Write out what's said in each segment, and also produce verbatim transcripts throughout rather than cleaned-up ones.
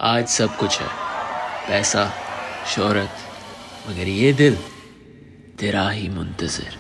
आज सब कुछ है, पैसा, शोहरत, मगर ये दिल तेरा ही मुंतज़िर।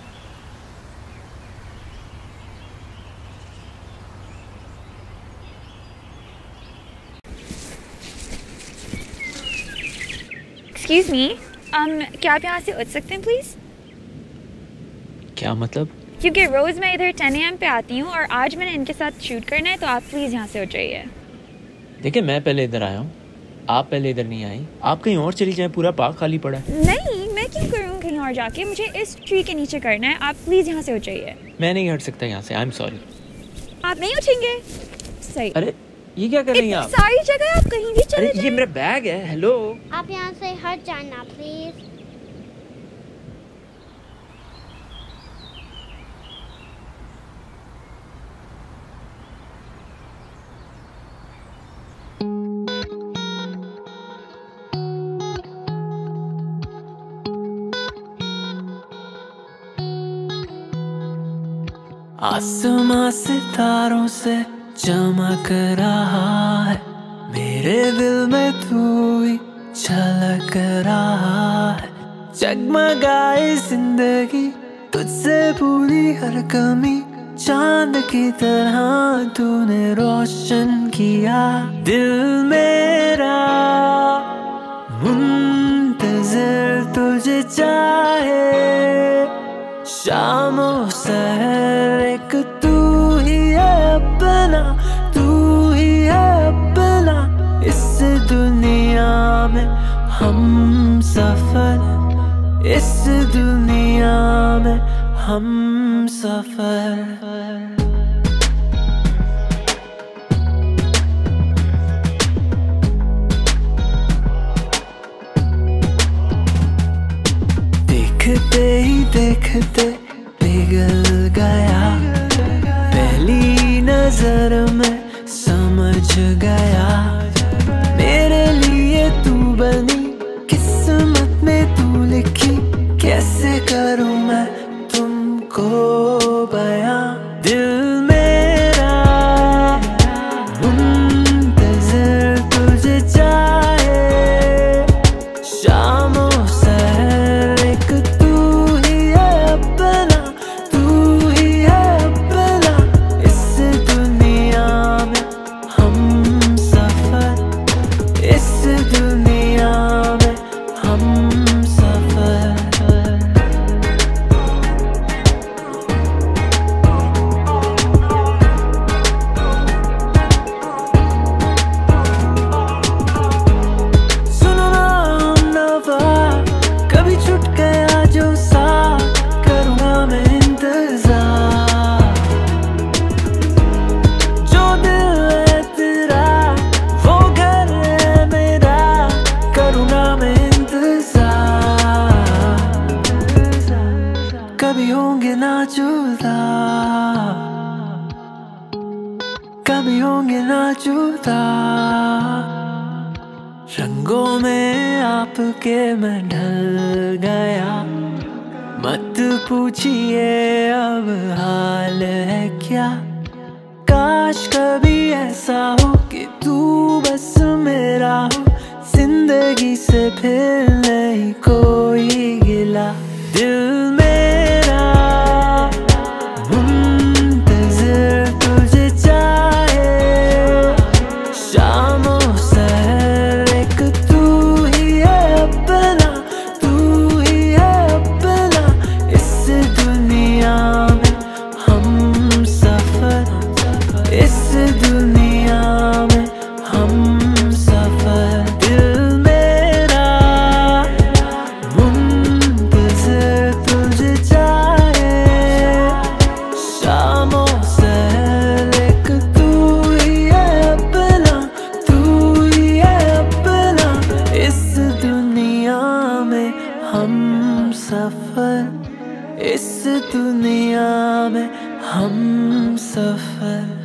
एक्सक्यूज़ मी, um, क्या आप यहाँ से उठ सकते हैं प्लीज़? क्या मतलब? क्योंकि रोज़ मैं इधर टेन ए एम पे आती हूँ और आज मैंने इनके साथ शूट करना है, तो आप प्लीज़ यहाँ से उठ जाइए। देखिए, मैं पहले इधर आया हूँ, आप पहले इधर नहीं आई। आप कहीं और चली जाएं, पूरा पार्क खाली पड़ा है। नहीं, मैं क्यों करूँ कहीं और जाके, मुझे इस ट्री के नीचे करना है। आप प्लीज़ यहाँ से उठ जाइए। मैं नहीं हट सकता यहाँ से, आई एम सॉरी। आप नहीं उठेंगे? सही। अरे ये क्या कर रही हैं आप? सारी जगह आप कहीं भी चले अरे ये मेरा बैग है। हेलो, आप यहाँ से हट जाना प्लीज। आसमां सितारों से चमक रहा है, मेरे दिल में तू ही झलक रहा है। जगमगाए जिंदगी तुझसे पूरी हर कमी, चांद की तरह तूने रोशन किया। दिल मेरा मुंतज़िर तुझे चाहे, शामो सहर एक तू ही है अपना, तू ही है अपना। इस दुनिया में हम सफर, इस दुनिया में हम सफर। देखते ही देखते पिघल गया, पहली नजर में समझ गया। मेरे लिए तू बनी, किस्मत में तू लिखी, कैसे करूं मैं तुमको बयां। दिल मेरा मुंतज़िर तुझे चाहे, शामो सहर एक तू ही है अपना, तू ही है अपना। इस दुनिया में हम सफर, इस दुनिया में हम सफर। सुनो ना हमनवा, कभी छूट गया जो साथ, करूँगा मैं इंतजार। जो दिल है तेरा वो घर है मेरा, करूँगा मैं इंतजार। कभी होंगे ना जुदा, कभी होंगे ना जुदा। रंगों में आपके मैं ढल गया, मत पूछिए अब हाल है क्या। काश कभी ऐसा हो कि तू बस मेरा हो, जिंदगी से फिर नहीं कोई गिला। दिल मेरा मुंतज़िर तुझे चाहे, शामो सहर एक तू ही है अपना, तू ही है अपना। इस दुनिया में हम सफर, इस दुनिया में हम सफर। दिल मेरा मुंतज़िर तुझे चाहे, शामो सहर एक तू ही है अपना, तू ही है अपना। इस दुनिया में हम सफर, इस दुनिया में हम सफर।